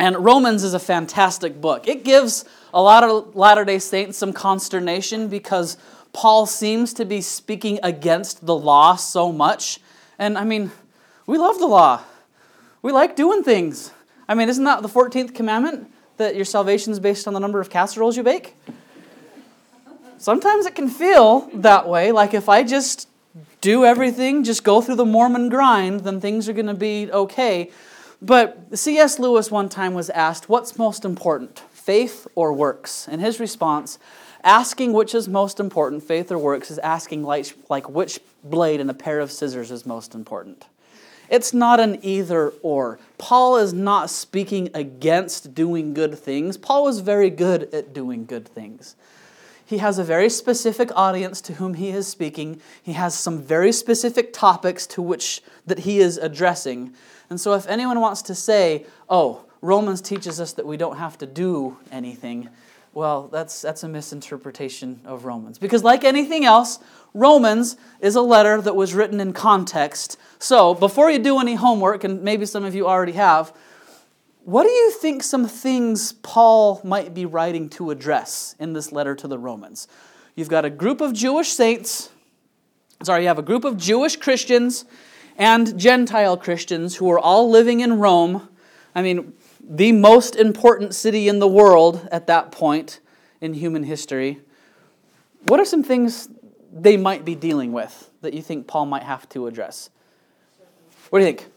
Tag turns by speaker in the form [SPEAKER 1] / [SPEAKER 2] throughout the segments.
[SPEAKER 1] And Romans is a fantastic book. It gives a lot of Latter-day Saints some consternation because Paul seems to be speaking against the law so much. And I mean, we love the law. We like doing things. I mean, isn't that the 14th commandment? That your salvation is based on the number of casseroles you bake? Sometimes it can feel that way. Like if I just do everything, just go through the Mormon grind, then things are going to be okay. But C.S. Lewis one time was asked, what's most important, faith or works? And his response, asking which is most important, faith or works, is asking like which blade in a pair of scissors is most important. It's not an either or. Paul is not speaking against doing good things. Paul was very good at doing good things. He has a very specific audience to whom he is speaking. He has some very specific topics to which that he is addressing. And so if anyone wants to say, oh, Romans teaches us that we don't have to do anything, well, that's a misinterpretation of Romans. Because like anything else, Romans is a letter that was written in context. So before you do any homework, and maybe some of you already have, what do you think some things Paul might be writing to address in this letter to the Romans? You've got a group of Jewish saints, you have a group of Jewish Christians and Gentile Christians who are all living in Rome. I mean, the most important city in the world at that point in human history. What are some things they might be dealing with that you think Paul might have to address? What do you think?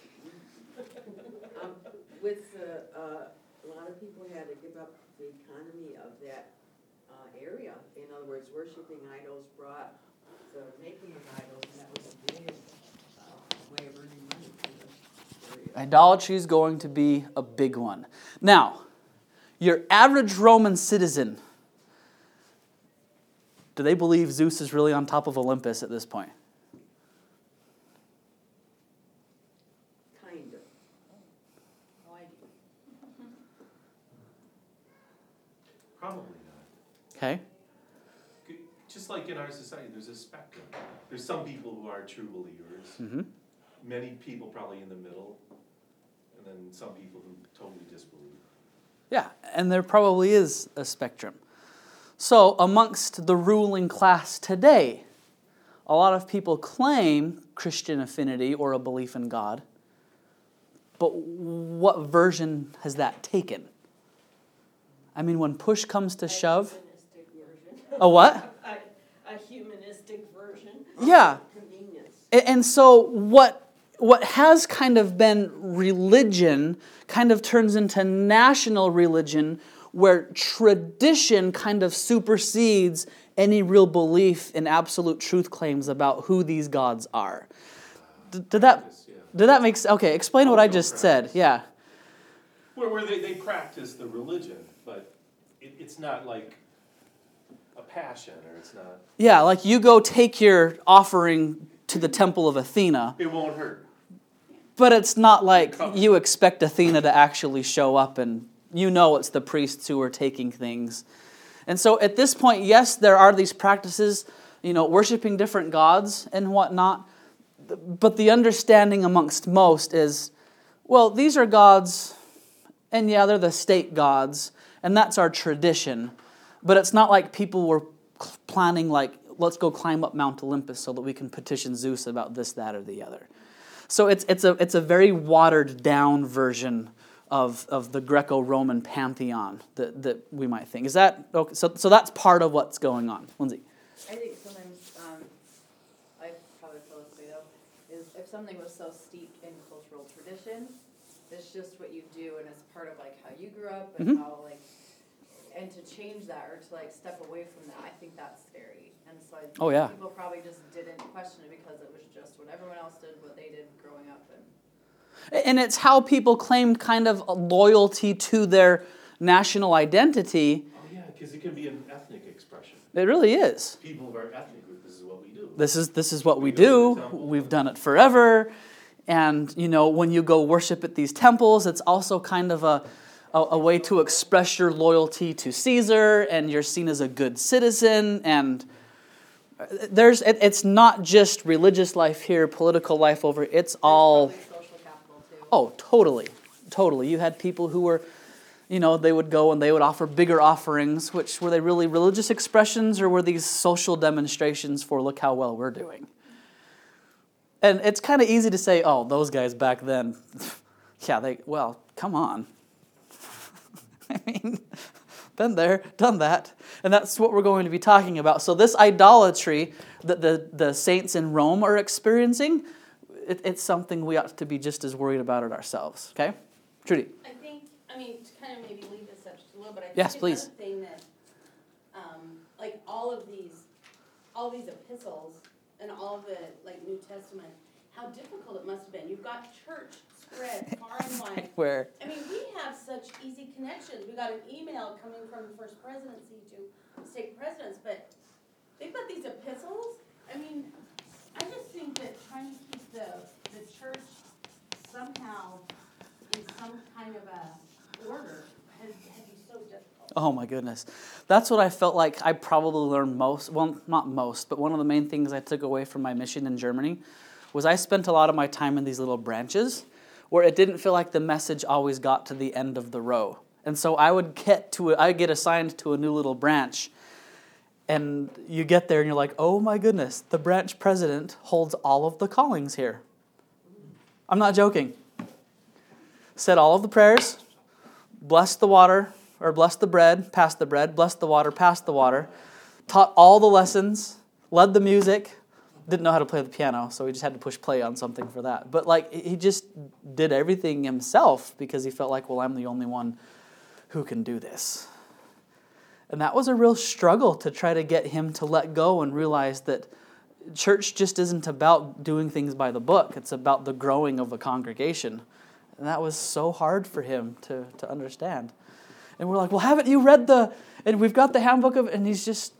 [SPEAKER 2] A lot of people had to give up the economy of that area. In other words, worshiping idols brought the making of idols, and that was a big way of earning money for the area.
[SPEAKER 1] Idolatry is going to be a big one. Now, your average Roman citizen, do they believe Zeus is really on top of Olympus at this point?
[SPEAKER 2] Kind of.
[SPEAKER 3] No idea.
[SPEAKER 4] Probably not.
[SPEAKER 1] Okay.
[SPEAKER 4] Just like in our society, there's a spectrum. There's some people who are true believers.
[SPEAKER 1] Mm-hmm.
[SPEAKER 4] Many people probably in the middle. And then some people who totally disbelieve.
[SPEAKER 1] Yeah, and there probably is a spectrum. So amongst the ruling class today, a lot of people claim Christian affinity or a belief in God. But what version has that taken? I mean, when push comes to shove... A what?
[SPEAKER 3] A humanistic version.
[SPEAKER 1] Yeah.
[SPEAKER 2] Convenience.
[SPEAKER 1] And so what has kind of been religion kind of turns into national religion where tradition kind of supersedes any real belief in absolute truth claims about who these gods are. Did that make sense? Okay, explain what I just said. Yeah.
[SPEAKER 4] Where they practice the religion, but it's not like a passion, or it's not...
[SPEAKER 1] Yeah, like you go take your offering to the temple of Athena.
[SPEAKER 4] It won't hurt.
[SPEAKER 1] But it's not like you expect Athena to actually show up and you know it's the priests who are taking things. And so at this point, yes, there are these practices, worshiping different gods and whatnot. But the understanding amongst most is, well, these are gods, and yeah, they're the state gods, and that's our tradition. But it's not like people were planning let's go climb up Mount Olympus so that we can petition Zeus about this, that, or the other. So it's a very watered down version of the Greco-Roman pantheon that we might think. Is that okay? So that's part of what's going on. Lindsay?
[SPEAKER 3] I think sometimes, I probably feel this way though, is if something was so steeped in cultural tradition, it's just what you do and it's part of how you grew up and how and to change that or to step away from that, I think that's scary. And so I think people probably just didn't question it because it was just what everyone else did, what they did growing up.
[SPEAKER 1] And it's how people claimed kind of a loyalty to their national identity.
[SPEAKER 4] Oh yeah, because it can be an ethnic expression.
[SPEAKER 1] It really is.
[SPEAKER 4] People of our ethnic group, this is what we do.
[SPEAKER 1] This is what we do. We've done it forever. And, when you go worship at these temples, it's also kind of a way to express your loyalty to Caesar, and you're seen as a good citizen. And it's not just religious life here, political life over. It's all...
[SPEAKER 3] Social capital too.
[SPEAKER 1] Oh, totally. Totally. You had people who were, they would go and they would offer bigger offerings, which were they really religious expressions, or were these social demonstrations for look how well we're doing? And it's kind of easy to say, oh, those guys back then, yeah, come on. I mean, been there, done that. And that's what we're going to be talking about. So this idolatry that the saints in Rome are experiencing, it's something we ought to be just as worried about it ourselves. Okay? Trudy?
[SPEAKER 5] To kind of maybe leave this up just a little bit, I think
[SPEAKER 1] Yes, please.
[SPEAKER 5] another thing that, like all these epistles and all of the New Testament, how difficult it must have been. You've got church spread far and wide.
[SPEAKER 1] Where?
[SPEAKER 5] We have such easy connections. We got an email coming from the first presidency to state presidents, but they've got these epistles. I just think that trying to keep the church somehow in some kind of a order has been so difficult.
[SPEAKER 1] Oh my goodness. That's what I felt like I probably learned most, well, not most, but one of the main things I took away from my mission in Germany was I spent a lot of my time in these little branches where it didn't feel like the message always got to the end of the row. And so I would get assigned to a new little branch, and you get there and you're like, oh my goodness, the branch president holds all of the callings here. I'm not joking. Said all of the prayers, blessed the water, or blessed the bread, passed the bread, blessed the water, passed the water, taught all the lessons, led the music, didn't know how to play the piano, so he just had to push play on something for that. But he just did everything himself because he felt like, well, I'm the only one who can do this. And that was a real struggle to try to get him to let go and realize that church just isn't about doing things by the book. It's about the growing of a congregation. And that was so hard for him to understand. And we're like, well, haven't you read and we've got the handbook and he's just,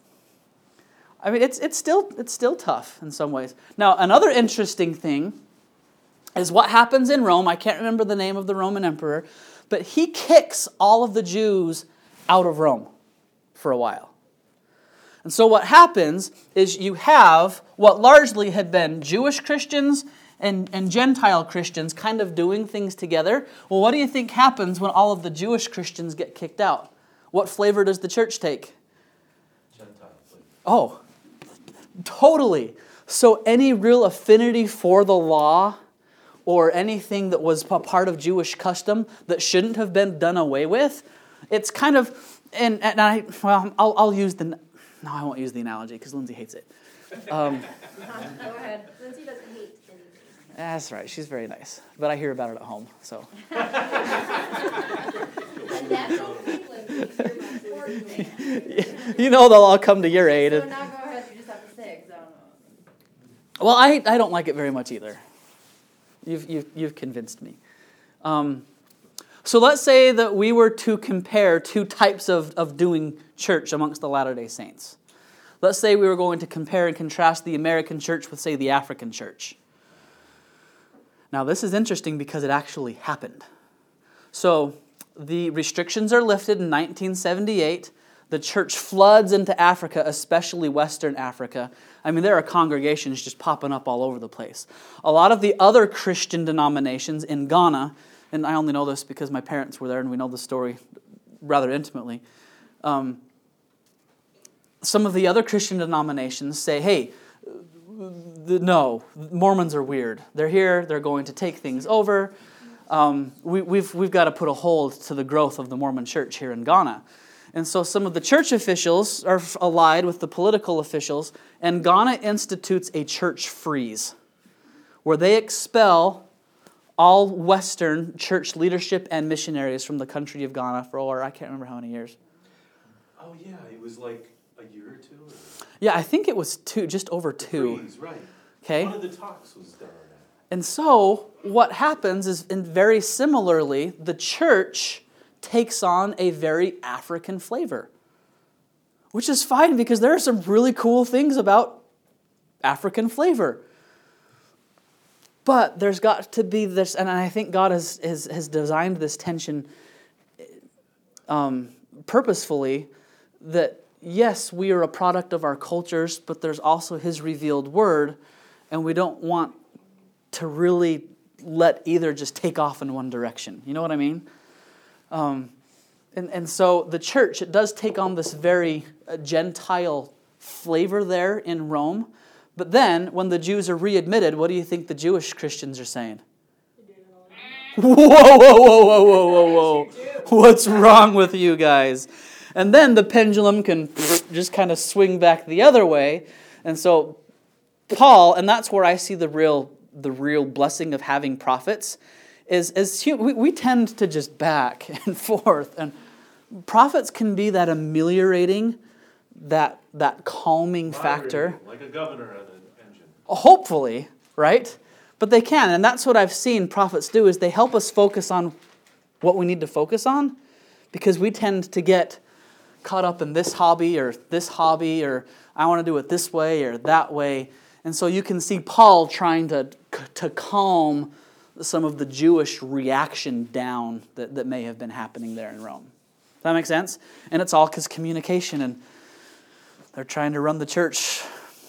[SPEAKER 1] it's still tough in some ways. Now, another interesting thing is what happens in Rome. I can't remember the name of the Roman emperor, but he kicks all of the Jews out of Rome for a while. And so what happens is you have what largely had been Jewish Christians and Gentile Christians kind of doing things together. Well, what do you think happens when all of the Jewish Christians get kicked out? What flavor does the church take?
[SPEAKER 4] Gentile flavor.
[SPEAKER 1] Oh, totally. So any real affinity for the law or anything that was a part of Jewish custom that shouldn't have been done away with, it's kind of, I'll use no, I won't use the analogy because Lindsay hates it.
[SPEAKER 3] Go ahead. Lindsay doesn't hate anything.
[SPEAKER 1] That's right. She's very nice. But I hear about it at home, so.
[SPEAKER 5] And that's okay, Lindsay. You're my sport man.
[SPEAKER 1] They'll all come to your aid.
[SPEAKER 3] So now go ahead. You just have to say it, 'cause I don't know.
[SPEAKER 1] Well, I don't like it very much either. You've convinced me. So let's say that we were to compare two types of doing church amongst the Latter-day Saints. Let's say we were going to compare and contrast the American church with, say, the African church. Now, this is interesting because it actually happened. So the restrictions are lifted in 1978. The church floods into Africa, especially Western Africa. There are congregations just popping up all over the place. A lot of the other Christian denominations in Ghana, and I only know this because my parents were there and we know the story rather intimately. Some of the other Christian denominations say, hey, no, Mormons are weird. They're here, they're going to take things over. We've got to put a hold to the growth of the Mormon church here in Ghana. And so some of the church officials are allied with the political officials, and Ghana institutes a church freeze, where they expel all Western church leadership and missionaries from the country of Ghana for, I can't remember how many years.
[SPEAKER 4] Oh yeah, it was like a year or two?
[SPEAKER 1] Yeah, I think it was just over two.
[SPEAKER 4] Freeze, right.
[SPEAKER 1] Okay.
[SPEAKER 4] One of the talks was done on that.
[SPEAKER 1] And so what happens is, very similarly, the church takes on a very African flavor, which is fine because there are some really cool things about African flavor. But there's got to be this, and I think God has designed this tension purposefully, that yes, we are a product of our cultures, but there's also His revealed word, and we don't want to really let either just take off in one direction. You know what I mean? And so the church, it does take on this very Gentile flavor there in Rome. But then, when the Jews are readmitted, what do you think the Jewish Christians are saying? Whoa, whoa, whoa, whoa, whoa, whoa, whoa. What's wrong with you guys? And then the pendulum can just kind of swing back the other way. And so Paul, and that's where I see the real blessing of having prophets, is we tend to just back and forth. And prophets can be that ameliorating, that calming factor.
[SPEAKER 4] Like a governor on an engine.
[SPEAKER 1] Hopefully, right? But they can, and that's what I've seen prophets do, is they help us focus on what we need to focus on, because we tend to get caught up in this hobby, or I want to do it this way or that way. And so you can see Paul trying to calm some of the Jewish reaction down that may have been happening there in Rome. Does that make sense? And it's all because communication, and they're trying to run the church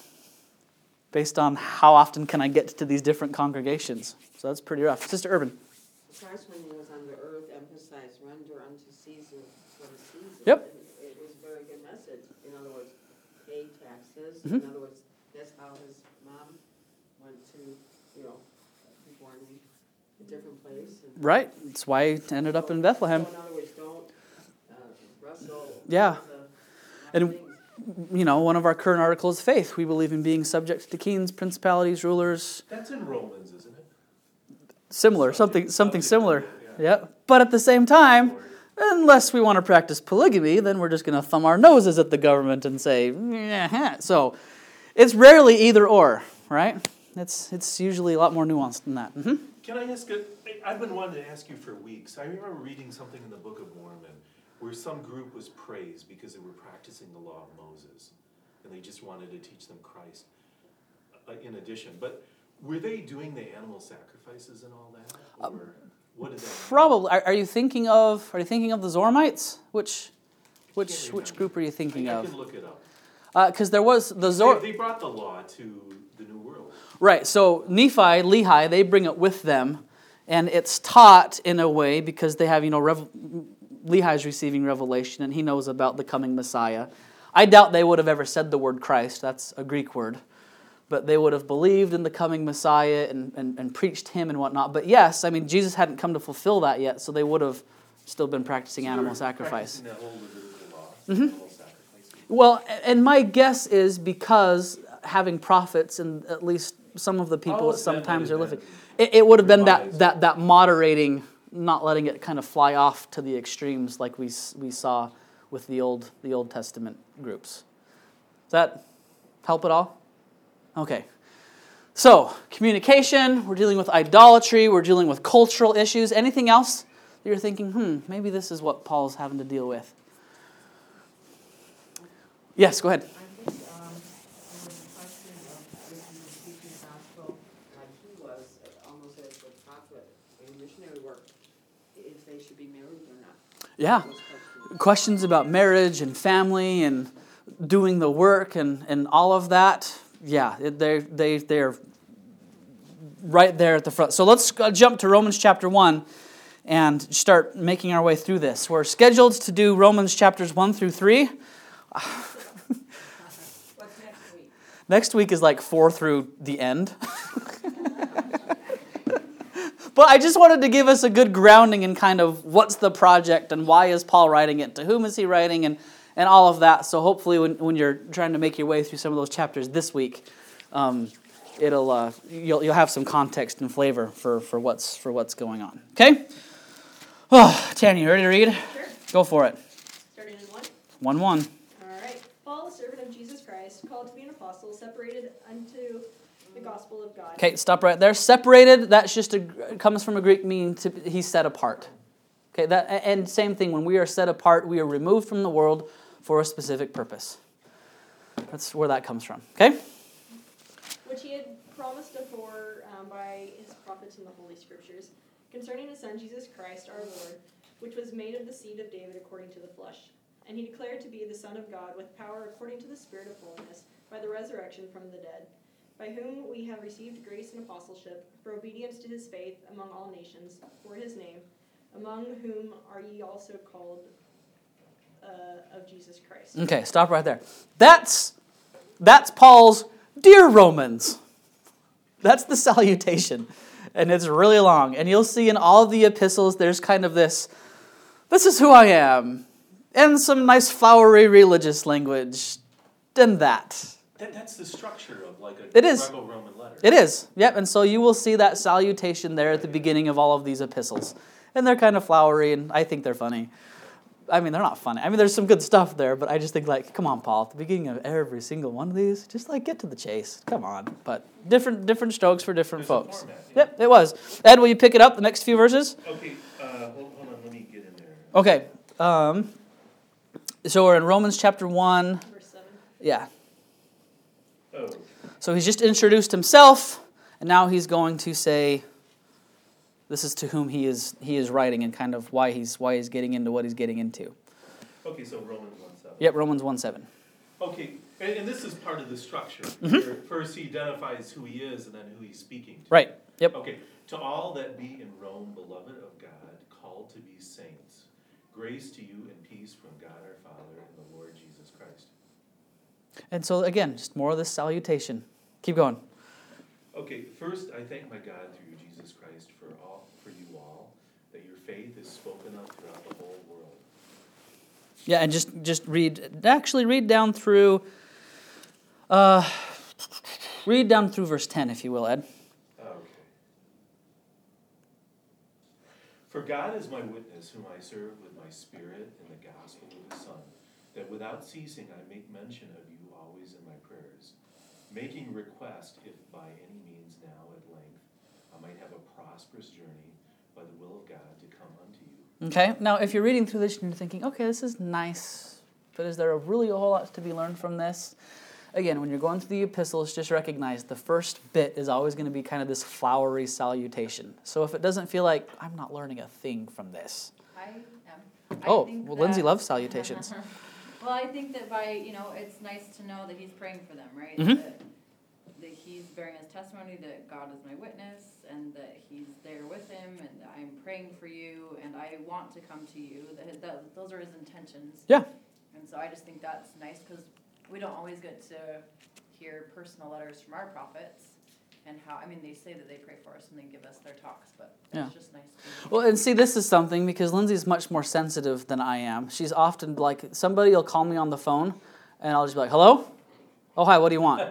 [SPEAKER 1] based on how often can I get to these different congregations. So that's pretty rough. Sister Urban.
[SPEAKER 2] Christ, when he was on the earth, emphasized render unto Caesar what is Caesar.
[SPEAKER 1] Yep.
[SPEAKER 2] And it was a very good message. In other words, pay taxes.
[SPEAKER 1] Mm-hmm.
[SPEAKER 2] In other words, that's how his mom went to, be born in a different place. And
[SPEAKER 1] Right. That's why he ended up in Bethlehem.
[SPEAKER 2] So in other words, don't wrestle.
[SPEAKER 1] Yeah. And
[SPEAKER 2] things.
[SPEAKER 1] one of our current articles of faith, we believe in being subject to kings, principalities, rulers.
[SPEAKER 4] That's in Romans, isn't it?
[SPEAKER 1] Similar, something similar. Yeah. But at the same time, unless we want to practice polygamy, then we're just going to thumb our noses at the government and say, yeah. So it's rarely either or, right? It's usually a lot more nuanced than that. Mm-hmm.
[SPEAKER 4] Can I ask I've been wanting to ask you for weeks. I remember reading something in the Book of Mormon where some group was praised because they were practicing the law of Moses, and they just wanted to teach them Christ in addition. But were they doing the animal sacrifices and all that, or what did that mean?
[SPEAKER 1] Probably. Are you thinking of the Zoramites? Which group are you thinking
[SPEAKER 4] I
[SPEAKER 1] of?
[SPEAKER 4] can look it up.
[SPEAKER 1] Because there was the
[SPEAKER 4] They brought the law to the New World.
[SPEAKER 1] Right. So Nephi, Lehi, they bring it with them, and it's taught in a way because they have Lehi's receiving revelation, and he knows about the coming Messiah. I doubt they would have ever said the word Christ. That's a Greek word. But they would have believed in the coming Messiah and preached him and whatnot. But yes, Jesus hadn't come to fulfill that yet, so they would have still been practicing animal sacrifice.
[SPEAKER 4] Practicing that whole Levitical law, animal sacrifice.
[SPEAKER 1] Well, and my guess is because having prophets, and at least some of the people that sometimes are living, it would have been that moderating, not letting it kind of fly off to the extremes like we saw with the Old Testament groups. Does that help at all? Okay. So, communication, we're dealing with idolatry, we're dealing with cultural issues. Anything else that you're thinking, maybe this is what Paul's having to deal with? Yes, go ahead.
[SPEAKER 2] I think there was a question of if you were teaching the gospel like he was, almost as a prophet in missionary work, if they should be married or not.
[SPEAKER 1] Yeah.
[SPEAKER 2] Those questions.
[SPEAKER 1] Questions about marriage and family and doing the work and all of that. Yeah, they're right there at the front. So let's jump to Romans chapter 1 and start making our way through this. We're scheduled to do Romans chapters 1 through 3.
[SPEAKER 3] What's next week?
[SPEAKER 1] Next week is like 4 through the end. But I just wanted to give us a good grounding in kind of what's the project and why is Paul writing it, to whom is he writing, and all of that. So hopefully when you're trying to make your way through some of those chapters this week, you'll have some context and flavor for what's going on. Okay? Oh, Tanya, you ready to read?
[SPEAKER 6] Sure.
[SPEAKER 1] Go for it.
[SPEAKER 6] Starting in 1.
[SPEAKER 1] 1:1.
[SPEAKER 6] All right. Paul, a servant of Jesus Christ, called to be an apostle, separated unto the gospel of God.
[SPEAKER 1] Okay, stop right there. Separated, that's just comes from a Greek meaning he's set apart. Okay, and same thing, when we are set apart, we are removed from the world for a specific purpose. That's where that comes from. Okay?
[SPEAKER 6] Which he had promised afore by his prophets in the Holy Scriptures, concerning his Son Jesus Christ our Lord, which was made of the seed of David according to the flesh. And he declared to be the Son of God with power according to the Spirit of holiness, by the resurrection from the dead, by whom we have received grace and apostleship for obedience to his faith among all nations, for his name, among whom are ye also called of Jesus Christ.
[SPEAKER 1] Okay, stop right there. That's Paul's "Dear Romans." That's the salutation. And it's really long. And you'll see in all of the epistles, there's kind of this is who I am, and some nice flowery religious language, and that.
[SPEAKER 4] That's the structure of like a
[SPEAKER 1] It is.
[SPEAKER 4] Greco-Roman letter.
[SPEAKER 1] It is, yep. And so you will see that salutation there at the beginning of all of these epistles. And they're kind of flowery, and I think they're funny. I mean, they're not funny. I mean, there's some good stuff there, but I just think, like, come on, Paul, at the beginning of every single one of these, just, like, get to the chase. Come on. But different strokes for different
[SPEAKER 4] There's a
[SPEAKER 1] folks.
[SPEAKER 4] format, yeah.
[SPEAKER 1] Yep, it was. Ed, will you pick it up, the next few verses?
[SPEAKER 4] Okay, hold on, let me get in there.
[SPEAKER 1] Okay. So we're in Romans chapter 1.
[SPEAKER 6] Verse 7.
[SPEAKER 1] Yeah.
[SPEAKER 4] Oh,
[SPEAKER 1] So he's just introduced himself, and now he's going to say this is to whom he is writing and kind of why he's getting into what he's getting into.
[SPEAKER 4] okay, so Romans 1:7.
[SPEAKER 1] Yep, Romans 1:7.
[SPEAKER 4] Okay, and this is part of the structure.
[SPEAKER 1] Mm-hmm.
[SPEAKER 4] Where first he identifies who he is and then who he's speaking to.
[SPEAKER 1] Right. Yep.
[SPEAKER 4] Okay, to all that be in Rome, beloved of God, called to be saints, grace to you and peace from God our Father and the Lord Jesus Christ.
[SPEAKER 1] And so again, just more of this salutation. Keep going.
[SPEAKER 4] Okay, first I thank my God through Jesus Christ for you all, that your faith is spoken of throughout the whole world.
[SPEAKER 1] Yeah, and just read down through verse 10, if you will, Ed.
[SPEAKER 4] Okay. For God is my witness, whom I serve with my spirit in the gospel of his Son, that without ceasing I make mention of you always in my prayers, making request if by any means now at length I might have a prosperous journey by the will of God to come unto you.
[SPEAKER 1] Okay, now if you're reading through this and you're thinking, okay, this is nice, but is there really a whole lot to be learned from this? Again, when you're going through the epistles, just recognize the first bit is always going to be kind of this flowery salutation. So if it doesn't feel like, I'm not learning a thing from this.
[SPEAKER 3] I am.
[SPEAKER 1] Oh,
[SPEAKER 3] I think
[SPEAKER 1] well, Lindsay
[SPEAKER 3] that-
[SPEAKER 1] loves salutations.
[SPEAKER 3] Well, I think that it's nice to know that he's praying for them, right?
[SPEAKER 1] Mhm.
[SPEAKER 3] That he's bearing his testimony that God is my witness and that he's there with him and that I'm praying for you and I want to come to you. That those are his intentions.
[SPEAKER 1] Yeah.
[SPEAKER 3] And so I just think that's nice because we don't always get to hear personal letters from our prophets and how, I mean, they say that they pray for us and they give us their talks, but
[SPEAKER 1] Yeah.
[SPEAKER 3] it's just nice to
[SPEAKER 1] Well, and see, this is something because Lindsay's much more sensitive than I am. She's often like, somebody will call me on the phone, and I'll just be like, hello? Oh, hi, what do you want?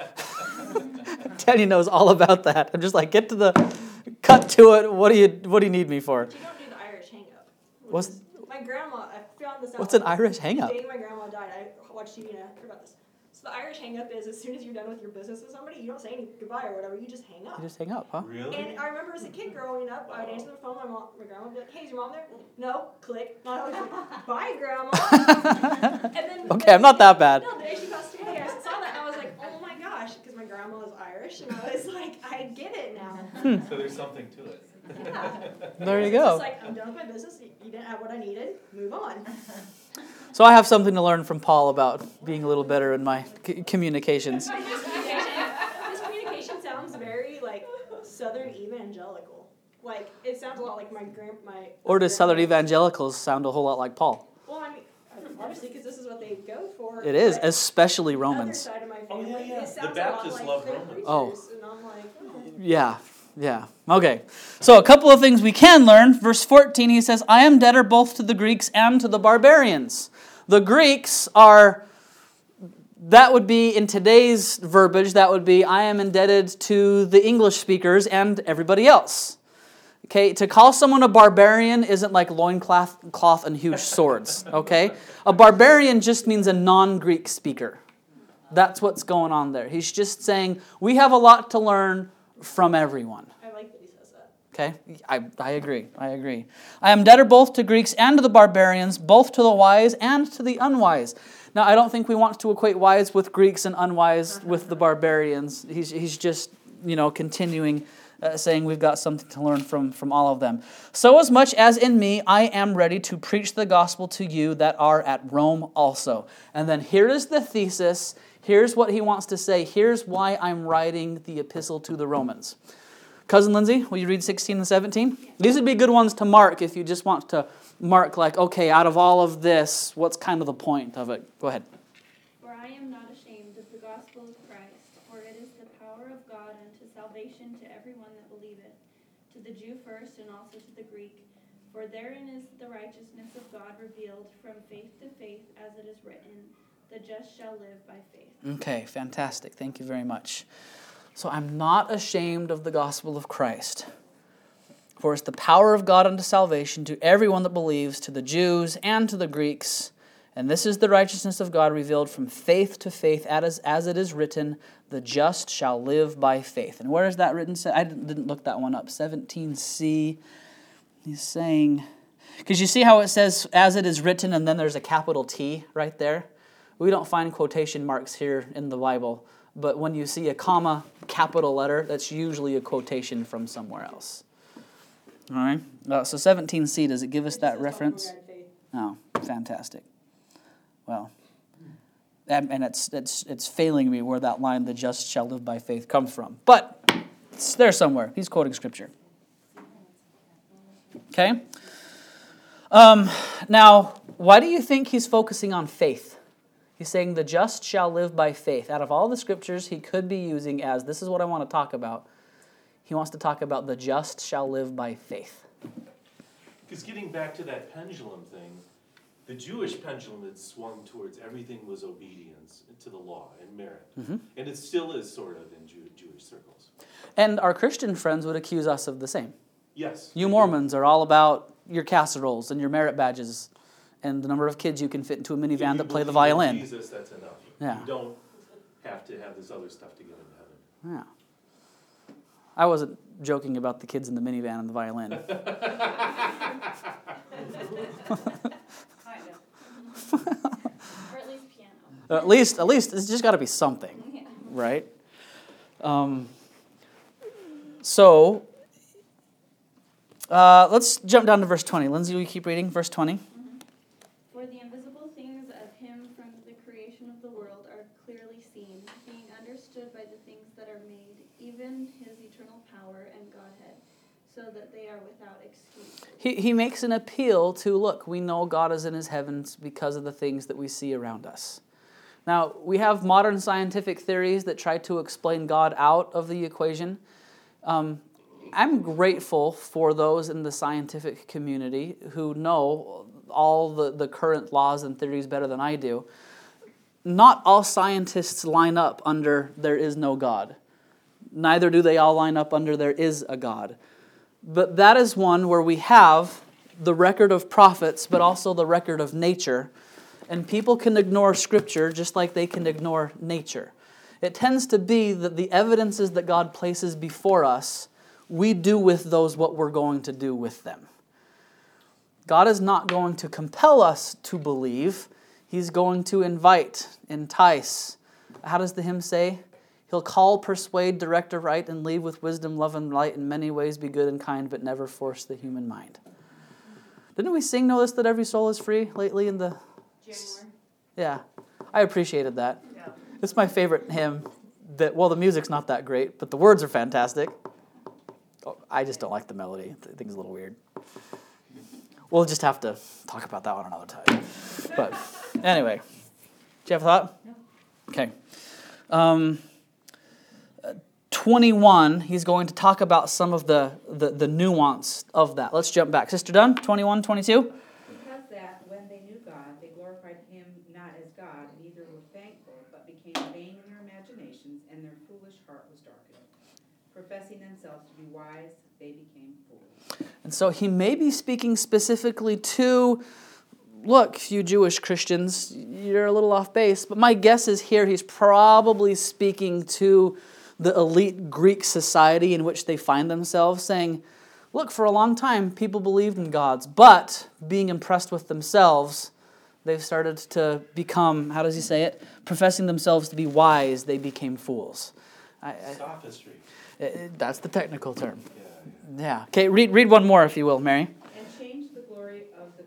[SPEAKER 1] Tanya knows all about that. I'm just like, cut to it. What do you need me for?
[SPEAKER 6] But you don't do the Irish hang-up. which
[SPEAKER 1] What's-
[SPEAKER 6] is- my grandma, I found this out.
[SPEAKER 1] What's an Irish hang-up?
[SPEAKER 6] The day my grandma died, I watched TV and I heard about this. So the Irish hang-up is as soon as you're done with your business with somebody, you don't say any goodbye or whatever, you just hang up.
[SPEAKER 1] You just hang up, huh?
[SPEAKER 4] Really?
[SPEAKER 6] And I remember as a kid growing up, I would answer the phone, my grandma would be like, hey, is your mom there? No, click. And I was like, bye, grandma. And then
[SPEAKER 1] Okay, I'm not that bad.
[SPEAKER 6] No, the day she passed away, I saw that and I was like, oh my gosh, because my grandma was Irish, and I was like, I get it now.
[SPEAKER 4] So there's something to it.
[SPEAKER 1] There you
[SPEAKER 6] It's
[SPEAKER 1] go.
[SPEAKER 6] just like, I'm done with my business, you didn't have what I needed, move on.
[SPEAKER 1] So I have something to learn from Paul about being a little better in my communications.
[SPEAKER 6] This communication sounds very like Southern evangelical. Like it sounds a lot like my.
[SPEAKER 1] Or does Southern evangelicals sound a whole lot like Paul?
[SPEAKER 6] Well, I mean, obviously, because this is what they go for.
[SPEAKER 1] It is,
[SPEAKER 6] but
[SPEAKER 1] especially
[SPEAKER 6] the other
[SPEAKER 1] Romans.
[SPEAKER 6] side of my
[SPEAKER 4] Oh,
[SPEAKER 6] family,
[SPEAKER 4] yeah.
[SPEAKER 6] it sounds
[SPEAKER 4] The
[SPEAKER 6] a
[SPEAKER 4] Baptists
[SPEAKER 6] lot like
[SPEAKER 4] love
[SPEAKER 6] their
[SPEAKER 4] Romans.
[SPEAKER 1] Oh.
[SPEAKER 6] preachers, and I'm like, oh.
[SPEAKER 1] Yeah. Okay. So a couple of things we can learn. Verse 14, he says, I am debtor both to the Greeks and to the barbarians. The Greeks are, that would be, in today's verbiage, that would be, I am indebted to the English speakers and everybody else. Okay, to call someone a barbarian isn't like loincloth and huge swords, okay? A barbarian just means a non-Greek speaker. That's what's going on there. He's just saying, we have a lot to learn from everyone.
[SPEAKER 6] I like that he says that.
[SPEAKER 1] Okay, I agree. I am debtor both to Greeks and to the barbarians, both to the wise and to the unwise. Now, I don't think we want to equate wise with Greeks and unwise with the barbarians. He's just, continuing saying we've got something to learn from all of them. So as much as in me, I am ready to preach the gospel to you that are at Rome also. And then here is the thesis. Here's what he wants to say. Here's why I'm writing the epistle to the Romans. Cousin Lindsay, will you read 16 and 17? These would be good ones to mark if you just want to mark like, okay, out of all of this, what's kind of the point of it? Go ahead.
[SPEAKER 7] For I am not ashamed of the gospel of Christ, for it is the power of God unto salvation to everyone that believeth, to the Jew first and also to the Greek. For therein is the righteousness of God revealed from faith to faith, as it is written, the just shall live by faith.
[SPEAKER 1] Okay, fantastic. Thank you very much. So I'm not ashamed of the gospel of Christ. For it's the power of God unto salvation to everyone that believes, to the Jews and to the Greeks. And this is the righteousness of God revealed from faith to faith, as it is written, the just shall live by faith. And where is that written? I didn't look that one up. 17c. He's saying, because you see how it says, as it is written, and then there's a capital T right there? We don't find quotation marks here in the Bible, but when you see a comma, capital letter, that's usually a quotation from somewhere else. All right? So 17c, does it give us that reference? Oh, fantastic. Well, and it's failing me where that line, the just shall live by faith, comes from. But it's there somewhere. He's quoting Scripture. Okay? Now, why do you think he's focusing on faith? He's saying the just shall live by faith. Out of all the scriptures he could be using as, this is what I want to talk about, he wants to talk about the just shall live by faith.
[SPEAKER 4] Because getting back to that pendulum thing, the Jewish pendulum had swung towards everything was obedience to the law and merit. Mm-hmm. And it still is sort of in Jewish circles.
[SPEAKER 1] And our Christian friends would accuse us of the same.
[SPEAKER 4] Yes.
[SPEAKER 1] You Mormons are all about your casseroles and your merit badges and the number of kids you can fit into a minivan that play the violin.
[SPEAKER 4] In Jesus, that's enough.
[SPEAKER 1] Yeah.
[SPEAKER 4] You don't have to have this other stuff to get into heaven.
[SPEAKER 1] Yeah. I wasn't joking about the kids in the minivan and the violin.
[SPEAKER 3] Kind of.
[SPEAKER 7] Or at least piano.
[SPEAKER 1] At least it's just got to be something,
[SPEAKER 7] Yeah.
[SPEAKER 1] right? Let's jump down to verse 20. Lindsay, will you keep reading? Verse 20.
[SPEAKER 7] For the invisible things of him from the creation of the world are clearly seen, being understood by the things that are made, even his eternal power and Godhead, so that they are without excuse.
[SPEAKER 1] He makes an appeal to, look, we know God is in his heavens because of the things that we see around us. Now, we have modern scientific theories that try to explain God out of the equation. I'm grateful for those in the scientific community who know all the current laws and theories better than I do. Not all scientists line up under there is no God. Neither do they all line up under there is a God. But that is one where we have the record of prophets, but also the record of nature. And people can ignore Scripture just like they can ignore nature. It tends to be that the evidences that God places before us, we do with those what we're going to do with them. God is not going to compel us to believe. He's going to invite, entice. How does the hymn say? He'll call, persuade, direct aright, and lead with wisdom, love, and light. In many ways be good and kind, but never force the human mind. Didn't we sing Know This, That Every Soul is Free lately in the...
[SPEAKER 3] January.
[SPEAKER 1] Yeah, I appreciated that.
[SPEAKER 3] Yeah.
[SPEAKER 1] It's my favorite hymn. The music's not that great, but the words are fantastic. Oh, I just don't like the melody. I think it's a little weird. We'll just have to talk about that one another time. But anyway, do you have a thought?
[SPEAKER 3] No.
[SPEAKER 1] Okay. 21, he's going to talk about some of the nuance of that. Let's jump back. Sister Dunn, 21, 22.
[SPEAKER 8] Because that, when they knew God, they glorified him not as God, neither were thankful, but became vain in their imaginations, and their foolish heart was darkened. Professing themselves to be wise, they became fools.
[SPEAKER 1] And so he may be speaking specifically to, look, you Jewish Christians, you're a little off base, but my guess is here he's probably speaking to the elite Greek society in which they find themselves, saying, look, for a long time people believed in gods, but being impressed with themselves, they've started to become, how does he say it? Professing themselves to be wise, they became fools.
[SPEAKER 4] Sophistry.
[SPEAKER 1] That's the technical term.
[SPEAKER 4] Yeah.
[SPEAKER 1] Yeah. Okay, read one more if you will, Mary.
[SPEAKER 8] And changed the glory of the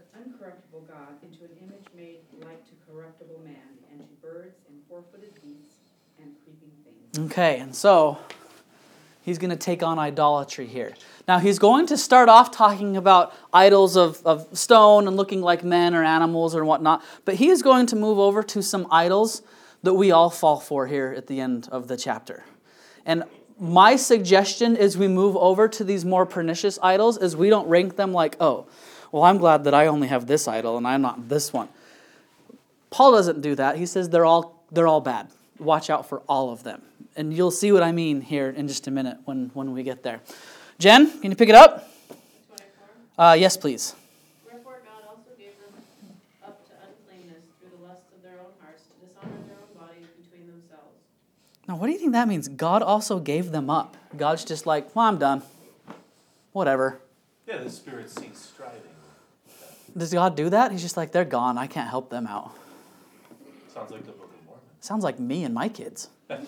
[SPEAKER 8] uncorruptible God into an image made like to corruptible man, and to birds and four-footed beasts and creeping things.
[SPEAKER 1] Okay, and so he's going to take on idolatry here. Now, he's going to start off talking about idols of stone and looking like men or animals or whatnot, but he is going to move over to some idols that we all fall for here at the end of the chapter. And my suggestion as we move over to these more pernicious idols is we don't rank them like, oh, well, I'm glad that I only have this idol and I'm not this one. Paul doesn't do that. He says they're all bad. Watch out for all of them. And you'll see what I mean here in just a minute when we get there. Jen, can you pick it up?
[SPEAKER 7] 24.
[SPEAKER 1] Yes, please.
[SPEAKER 7] Wherefore God also gave them up to uncleanness through the lusts of their own hearts, to dishonor their own bodies between themselves.
[SPEAKER 1] Now, what do you think that means? God also gave them up. God's just like, well, I'm done. Whatever.
[SPEAKER 4] Yeah, the Spirit ceased striving.
[SPEAKER 1] Does God do that? He's just like, they're gone. I can't help them out.
[SPEAKER 4] Sounds like the Book of Mormon.
[SPEAKER 1] Sounds like me and my kids.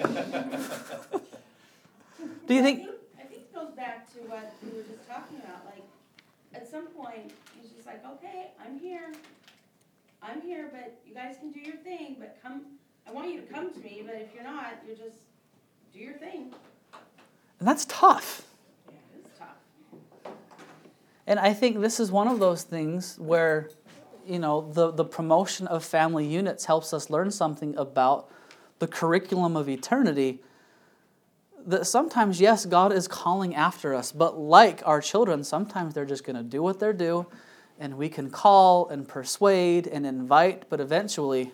[SPEAKER 1] Do you think...
[SPEAKER 5] I think it goes back to what we were just talking about, like, at some point, he's just like, okay, I'm here, but you guys can do your thing, but I want you to come to me, but if you're not, you just do your thing.
[SPEAKER 1] And that's tough.
[SPEAKER 5] Yeah, it's tough.
[SPEAKER 1] And I think this is one of those things where, the promotion of family units helps us learn something about the curriculum of eternity. That sometimes, yes, God is calling after us, but like our children, sometimes they're just going to do what they're doing, and we can call and persuade and invite, but eventually,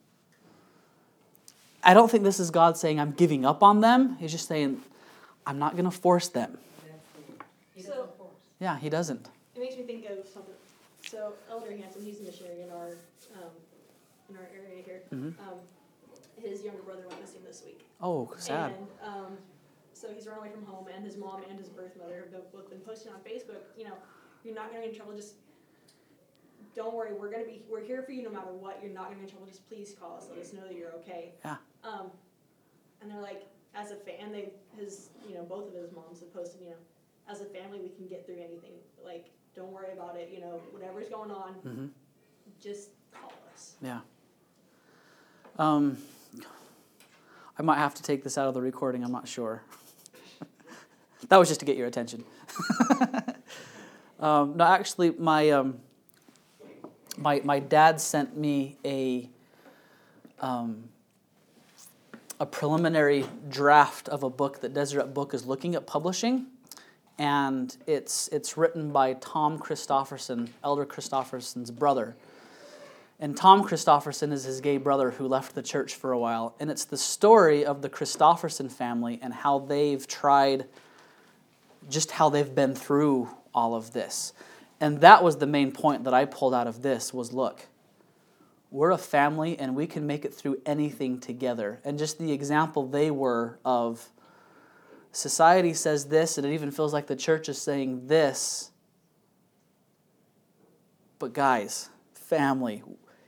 [SPEAKER 1] I don't think this is God saying, I'm giving up on them. He's just saying, I'm not going to force them.
[SPEAKER 8] He
[SPEAKER 6] So-
[SPEAKER 8] doesn't force.
[SPEAKER 1] Yeah, he doesn't.
[SPEAKER 6] It makes me think of something. So Elder Hanson, he's a missionary in our area here.
[SPEAKER 1] Mhm.
[SPEAKER 6] His younger brother went missing this week.
[SPEAKER 1] Oh, sad.
[SPEAKER 6] And so he's run away from home, and his mom and his birth mother have both been posting on Facebook. You're not going to get in trouble. Just don't worry. We're here for you no matter what. You're not going to get in trouble. Just please call us. Let us know that you're okay.
[SPEAKER 1] Yeah.
[SPEAKER 6] And they're like, as a fan, both of his moms have posted, as a family, we can get through anything. Like, don't worry about it. Whatever's going on,
[SPEAKER 1] Mm-hmm.
[SPEAKER 6] just call us.
[SPEAKER 1] Yeah. I might have to take this out of the recording. I'm not sure. That was just to get your attention. No, actually, my dad sent me a preliminary draft of a book that Deseret Book is looking at publishing, and it's written by Tom Christofferson, Elder Christofferson's brother. And Tom Christofferson is his gay brother who left the church for a while. And it's the story of the Christofferson family and how they've tried, just how they've been through all of this. And that was the main point that I pulled out of this was, look, we're a family and we can make it through anything together. And just the example they were of society says this, and it even feels like the church is saying this. But guys, family,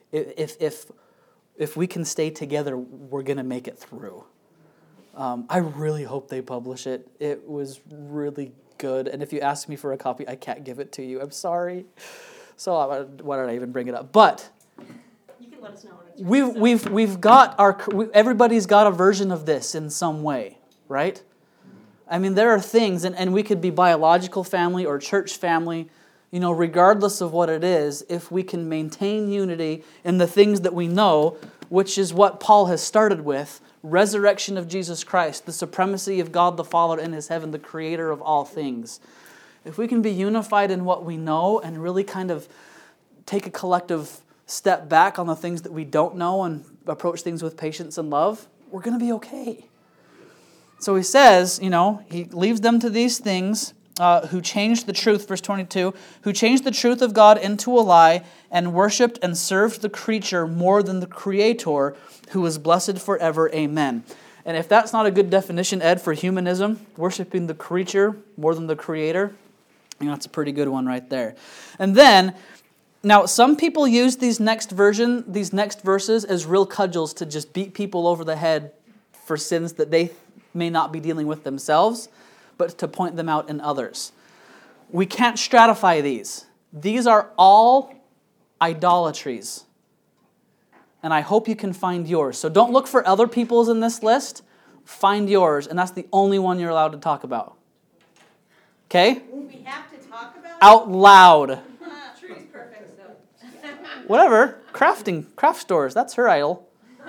[SPEAKER 1] if we can stay together, we're going to make it through. I really hope they publish it. It was really good. And if you ask me for a copy, I can't give it to you. I'm sorry. So why did I even bring it up? But
[SPEAKER 6] You can let us know when it's
[SPEAKER 1] we've got everybody's got a version of this in some way, right? I mean, there are things, and we could be biological family or church family, regardless of what it is, if we can maintain unity in the things that we know, which is what Paul has started with, resurrection of Jesus Christ, the supremacy of God the Father in His heaven, the creator of all things. If we can be unified in what we know and really kind of take a collective step back on the things that we don't know and approach things with patience and love, we're going to be okay. So he says, he leaves them to these things, who changed the truth, verse 22, who changed the truth of God into a lie and worshipped and served the creature more than the Creator, who is blessed forever. Amen. And if that's not a good definition, Ed, for humanism, worshiping the creature more than the Creator, that's a pretty good one right there. And then, now some people use these next verses as real cudgels to just beat people over the head for sins that they may not be dealing with themselves, but to point them out in others. We can't stratify these. These are all idolatries. And I hope you can find yours. So don't look for other people's in this list. Find yours, and that's the only one you're allowed to talk about. Okay?
[SPEAKER 5] We have to talk about it?
[SPEAKER 1] Out loud.
[SPEAKER 3] Trudy's perfect, so.
[SPEAKER 1] Whatever. Craft stores. That's her idol.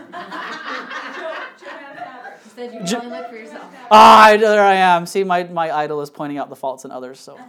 [SPEAKER 3] She said you can only look for yourself.
[SPEAKER 1] There I am. See, my idol is pointing out the faults in others. So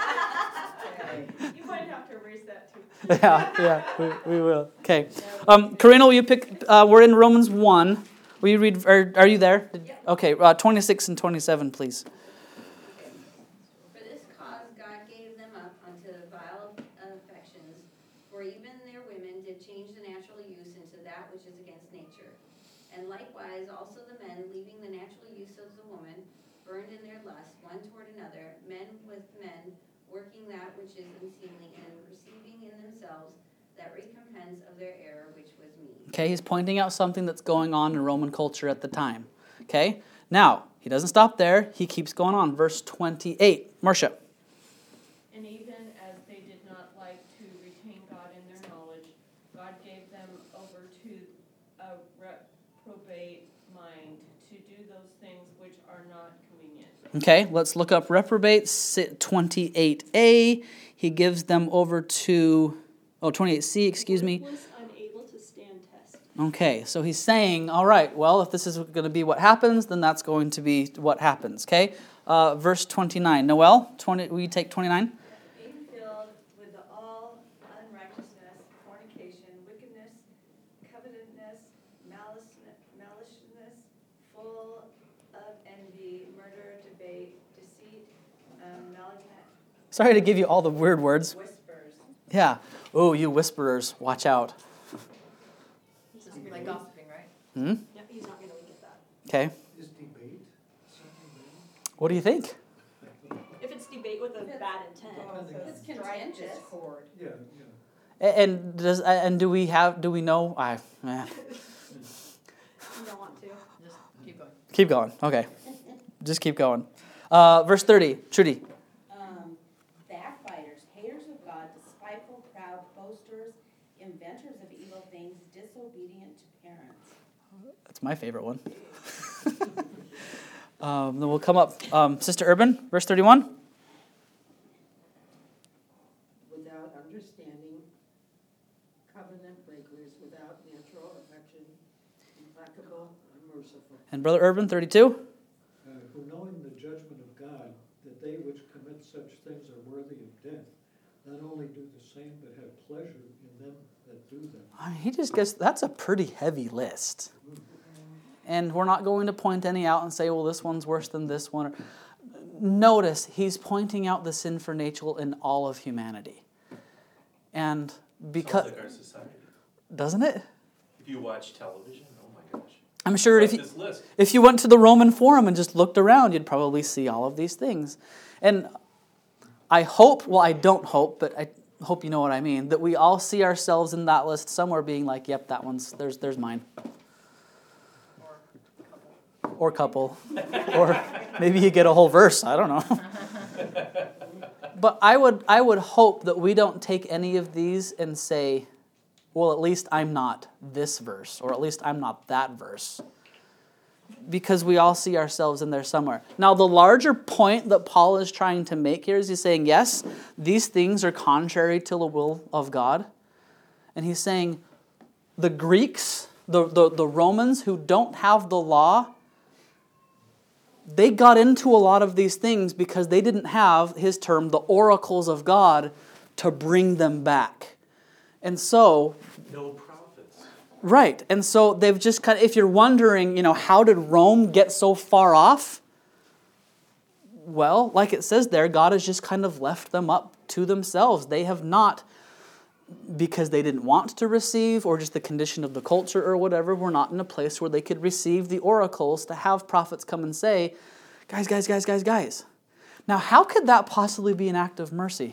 [SPEAKER 6] You might have to erase that too.
[SPEAKER 1] yeah, we will. Okay. Karina, will you pick? We're in Romans 1. Will you read? Are you there? Okay. 26 and 27, please.
[SPEAKER 9] For this cause God gave them up unto vile affections, for even their women did change the natural use into that which is against nature. And likewise also the men, leaving the natural use of the woman, burned in their lust one toward another, men with men, working that which is unseemly, and receiving in themselves that recompense of their error, which was mean.
[SPEAKER 1] Okay, he's pointing out something that's going on in Roman culture at the time. Okay, now he doesn't stop there. He keeps going on. Verse 28. Marcia.
[SPEAKER 7] And even as they did not like to retain God in their knowledge, God gave them over to a reprobate mind to do those things which are not convenient.
[SPEAKER 1] Okay, let's look up reprobate. 28a. He gives them over to 28c. Excuse me.
[SPEAKER 6] Was unable to stand test.
[SPEAKER 1] Okay, so he's saying, all right, well, if this is going to be what happens, then that's going to be what happens, okay? Verse 29. Noel, will you take 29?
[SPEAKER 3] Being filled with all unrighteousness, fornication, wickedness, covetousness, maliciousness, full of envy, murder, debate, deceit, malignant
[SPEAKER 1] Sorry to give you all the weird words.
[SPEAKER 3] whispers.
[SPEAKER 1] Yeah. Oh, you whisperers, watch out.
[SPEAKER 3] This is like gossiping, right?
[SPEAKER 1] Hmm?
[SPEAKER 6] Yeah, he's not going to get that.
[SPEAKER 1] Okay.
[SPEAKER 10] Is debate something
[SPEAKER 1] What do you think?
[SPEAKER 6] If it's debate with a bad intent.
[SPEAKER 8] It's
[SPEAKER 3] Strife,
[SPEAKER 8] contentious.
[SPEAKER 3] discord.
[SPEAKER 10] Yeah, yeah.
[SPEAKER 1] And do we know?
[SPEAKER 6] You don't want to.
[SPEAKER 3] Just keep going.
[SPEAKER 1] Keep going. Okay. Just keep going. Verse 30. Trudy.
[SPEAKER 8] Backbiters, haters of God, despiteful, proud, boasters, inventors of evil things, disobedient to parents.
[SPEAKER 1] That's my favorite one. Then we'll come up. Sister Urban, verse 31.
[SPEAKER 2] Without understanding, covenant breakers, without natural affection, implacable, unmerciful.
[SPEAKER 1] And Brother Urban, 32.
[SPEAKER 10] Who knowing the judgment of God, that they which commit such things are worthy of death, not only do the same, but have pleasure in them that do them.
[SPEAKER 1] I mean, he just gets, that's a pretty heavy list. And we're not going to point any out and say, well, this one's worse than this one. Notice, he's pointing out the sinful nature in all of humanity. And because,
[SPEAKER 4] Sounds like our society.
[SPEAKER 1] doesn't it?
[SPEAKER 4] If you watch television, oh my gosh.
[SPEAKER 1] I'm sure
[SPEAKER 4] Like
[SPEAKER 1] if you,
[SPEAKER 4] this list.
[SPEAKER 1] if you went to the Roman Forum and just looked around, you'd probably see all of these things. And I hope, well, I don't hope, but I hope you know what I mean, that we all see ourselves in that list somewhere being like, yep, that one's, there's mine. Or couple. Or maybe you get a whole verse, I don't know. But I would hope that we don't take any of these and say, well, at least I'm not this verse, or at least I'm not that verse. Because we all see ourselves in there somewhere. Now, the larger point that Paul is trying to make here is he's saying, yes, these things are contrary to the will of God. And he's saying the Greeks, the Romans who don't have the law, they got into a lot of these things because they didn't have, his term, the oracles of God to bring them back. And so,
[SPEAKER 4] No prophets.
[SPEAKER 1] right, and so they've just kind of, if you're wondering, how did Rome get so far off? Well, like it says there, God has just kind of left them up to themselves. They have not, because they didn't want to receive, or just the condition of the culture or whatever, were not in a place where they could receive the oracles to have prophets come and say, guys. Now, how could that possibly be an act of mercy?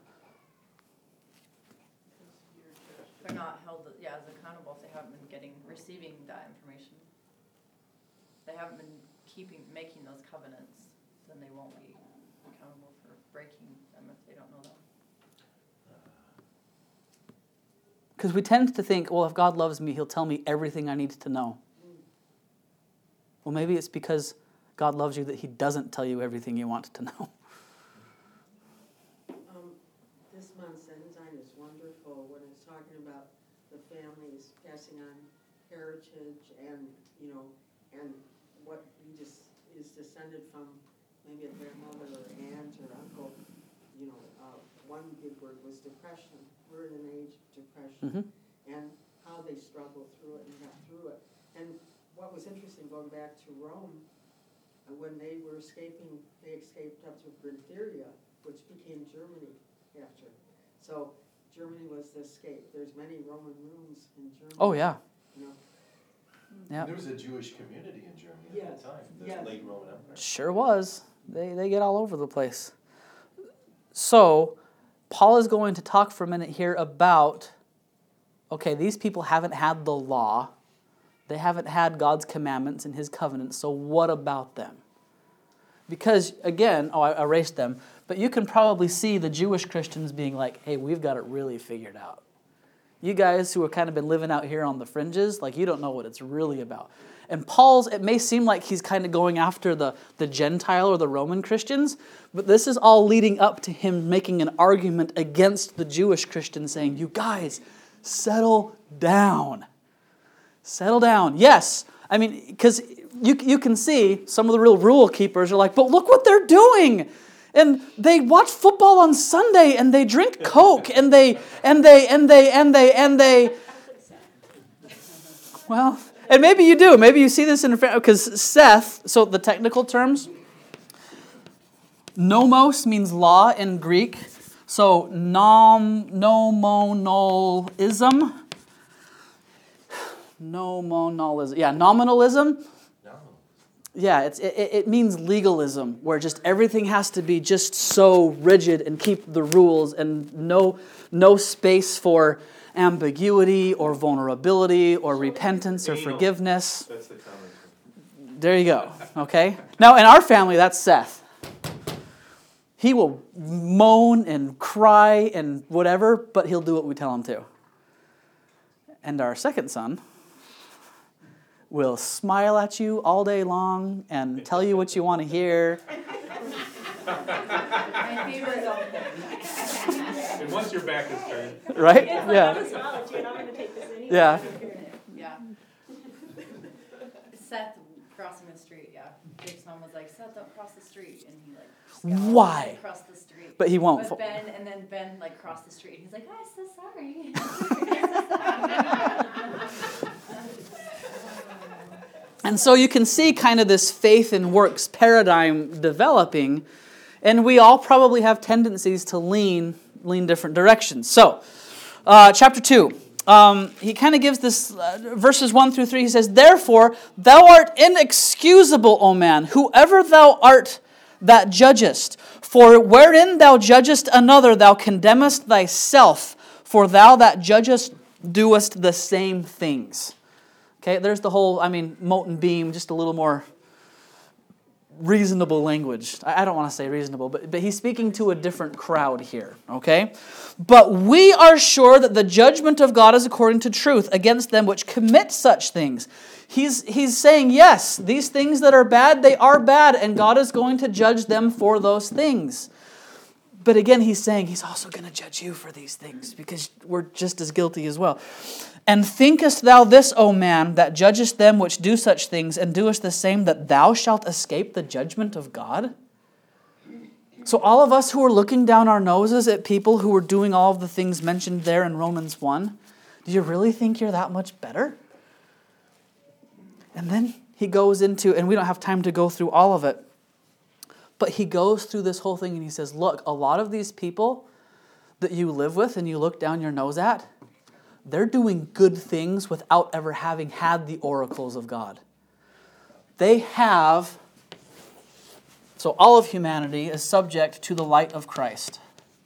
[SPEAKER 3] They're not held, as accountable if they haven't been receiving that information. They haven't been making those covenants, then they won't be accountable for breaking them if they don't know them.
[SPEAKER 1] Because we tend to think, well, if God loves me, he'll tell me everything I need to know. Well, maybe it's because God loves you that he doesn't tell you everything you want to know.
[SPEAKER 2] This month's ensign is wonderful when it's talking about the families passing on heritage and, and what he just is descended from maybe a grandmother or aunt or uncle. One big word was depression. We're in an age of depression. And how they struggled through it and got through it. And what was interesting, going back to Rome, when they were escaping, they escaped up to Bruthyria, which became Germany after. So Germany was the escape. There's many Roman rooms in Germany.
[SPEAKER 1] Oh, yeah.
[SPEAKER 4] Yeah. There was a Jewish community in Germany at the time, the late Roman Empire.
[SPEAKER 1] Sure was. They get all over the place. So, Paul is going to talk for a minute here about, okay, these people haven't had the law. They haven't had God's commandments and his covenants, so what about them? Because, again, I erased them, but you can probably see the Jewish Christians being like, hey, we've got it really figured out. You guys who have kind of been living out here on the fringes, like you don't know what it's really about. And it may seem like he's kind of going after the Gentile or the Roman Christians, but this is all leading up to him making an argument against the Jewish Christians, saying, you guys, settle down. Settle down. Yes, I mean, because you can see some of the real rule keepers are like, but look what they're doing. And they watch football on Sunday, and they drink Coke, and they. Well, and maybe you do. Maybe you see this in because Seth. So the technical terms, nomos means law in Greek. So nominalism. Yeah, nominalism. Yeah, it means legalism, where just everything has to be just so rigid and keep the rules and no space for ambiguity or vulnerability or repentance or forgiveness.
[SPEAKER 4] That's the common.
[SPEAKER 1] There you go, okay? Now, in our family, that's Seth. He will moan and cry and whatever, but he'll do what we tell him to. And our second son will smile at you all day long and tell you what you want to hear.
[SPEAKER 3] My favorite
[SPEAKER 4] And once your back is turned.
[SPEAKER 1] Right?
[SPEAKER 6] It's like,
[SPEAKER 1] Yeah.
[SPEAKER 6] I'm gonna smile at you and I'm gonna take this anyway.
[SPEAKER 1] Yeah.
[SPEAKER 3] Yeah. Seth crossing the street, yeah. Jake's mom was like, Seth, don't cross the street. And he like, scowled
[SPEAKER 1] Why?
[SPEAKER 3] and crossed the street.
[SPEAKER 1] But he won't.
[SPEAKER 3] But Ben like crossed the street. He's like, I'm so sorry.
[SPEAKER 1] And so you can see kind of this faith and works paradigm developing, and we all probably have tendencies to lean different directions. So, chapter 2, he kind of gives this, verses 1 through 3, he says, therefore, thou art inexcusable, O man, whoever thou art that judgest. For wherein thou judgest another, thou condemnest thyself, for thou that judgest doest the same things. Okay, there's the whole, mote and beam, just a little more reasonable language. I don't want to say reasonable, but he's speaking to a different crowd here, okay? But we are sure that the judgment of God is according to truth against them which commit such things. He's saying, yes, these things that are bad, they are bad, and God is going to judge them for those things. But again, he's saying he's also going to judge you for these things because we're just as guilty as well. And thinkest thou this, O man, that judgest them which do such things, and doest the same, that thou shalt escape the judgment of God? So all of us who are looking down our noses at people who are doing all of the things mentioned there in Romans 1, do you really think you're that much better? And then he goes into, and we don't have time to go through all of it, but he goes through this whole thing and he says, look, a lot of these people that you live with and you look down your nose at, they're doing good things without ever having had the oracles of God. They have, so all of humanity is subject to the light of Christ.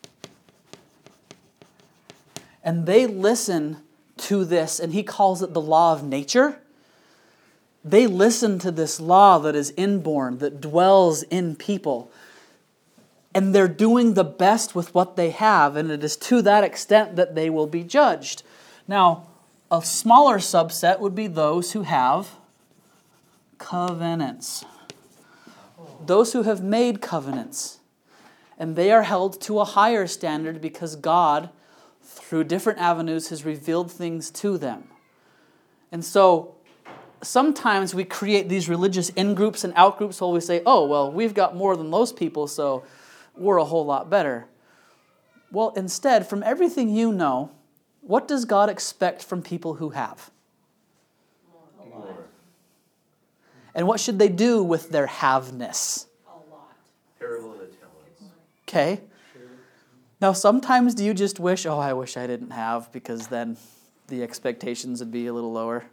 [SPEAKER 1] And they listen to this, and he calls it the law of nature. They listen to this law that is inborn, that dwells in people. And they're doing the best with what they have, and it is to that extent that they will be judged. Now, a smaller subset would be those who have covenants. Those who have made covenants. And they are held to a higher standard because God, through different avenues, has revealed things to them. And so, sometimes we create these religious in-groups and out-groups where we say, oh, well, we've got more than those people, so we're a whole lot better. Well, instead, from everything you know, what does God expect from people who have?
[SPEAKER 4] More.
[SPEAKER 1] And what should they do with their have-ness?
[SPEAKER 4] Parable of the talents.
[SPEAKER 1] Okay. Now, sometimes do you just wish, oh, I wish I didn't have, because then the expectations would be a little lower?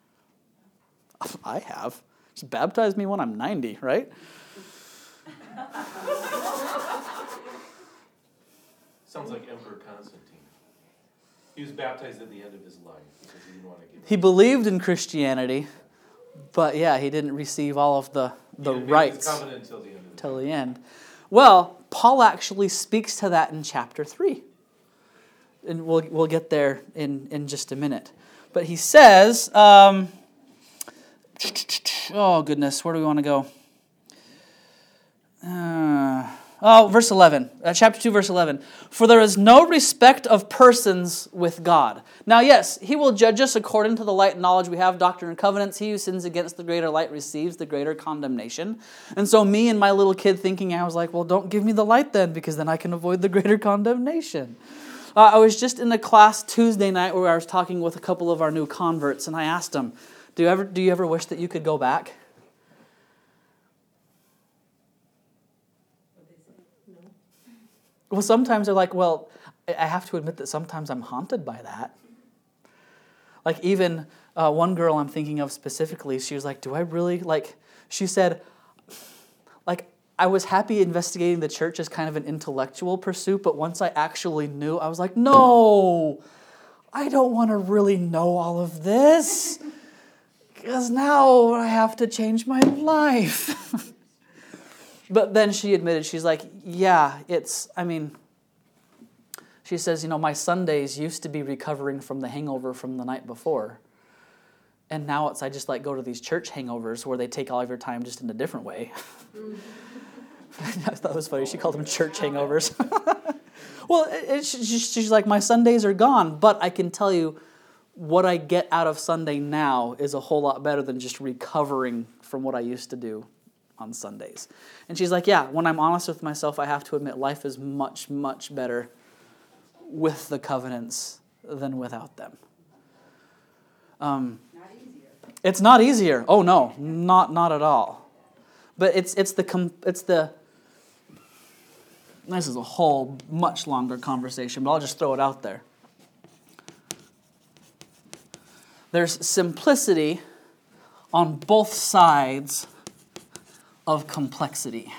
[SPEAKER 1] I have. Just baptize me when I'm 90, right?
[SPEAKER 4] Sounds like Emperor Constantine. He was baptized at the end of his life because he didn't want to give
[SPEAKER 1] He believed in Christianity, but yeah, he didn't receive all of the rights
[SPEAKER 4] covenant until the end of
[SPEAKER 1] till the end. Well, Paul actually speaks to that in chapter 3. And we'll get there in just a minute. But he says, oh goodness, where do we want to go? Verse 11. Chapter 2, verse 11. For there is no respect of persons with God. Now, yes, he will judge us according to the light and knowledge we have, doctrine and covenants. He who sins against the greater light receives the greater condemnation. And so me and my little kid thinking, I was like, well, don't give me the light then, because then I can avoid the greater condemnation. I was just in a class Tuesday night where I was talking with a couple of our new converts, and I asked them, do you ever wish that you could go back? Well, sometimes they're like, well, I have to admit that sometimes I'm haunted by that. Like even one girl I'm thinking of specifically, she was like, do I really, she said, I was happy investigating the church as kind of an intellectual pursuit, but once I actually knew, I was like, no, I don't want to really know all of this, because now I have to change my life. But then she admitted, she's like, yeah, she says, my Sundays used to be recovering from the hangover from the night before. And now I just go to these church hangovers where they take all of your time just in a different way. I thought it was funny. She called them church hangovers. Well, she's like, my Sundays are gone, but I can tell you what I get out of Sunday now is a whole lot better than just recovering from what I used to do on Sundays. And she's like, yeah, when I'm honest with myself, I have to admit life is much, much better with the covenants than without them.
[SPEAKER 8] Not easier.
[SPEAKER 1] It's not easier. Oh no, not at all. But it's the. This is a whole much longer conversation, but I'll just throw it out there. There's simplicity on both sides of complexity.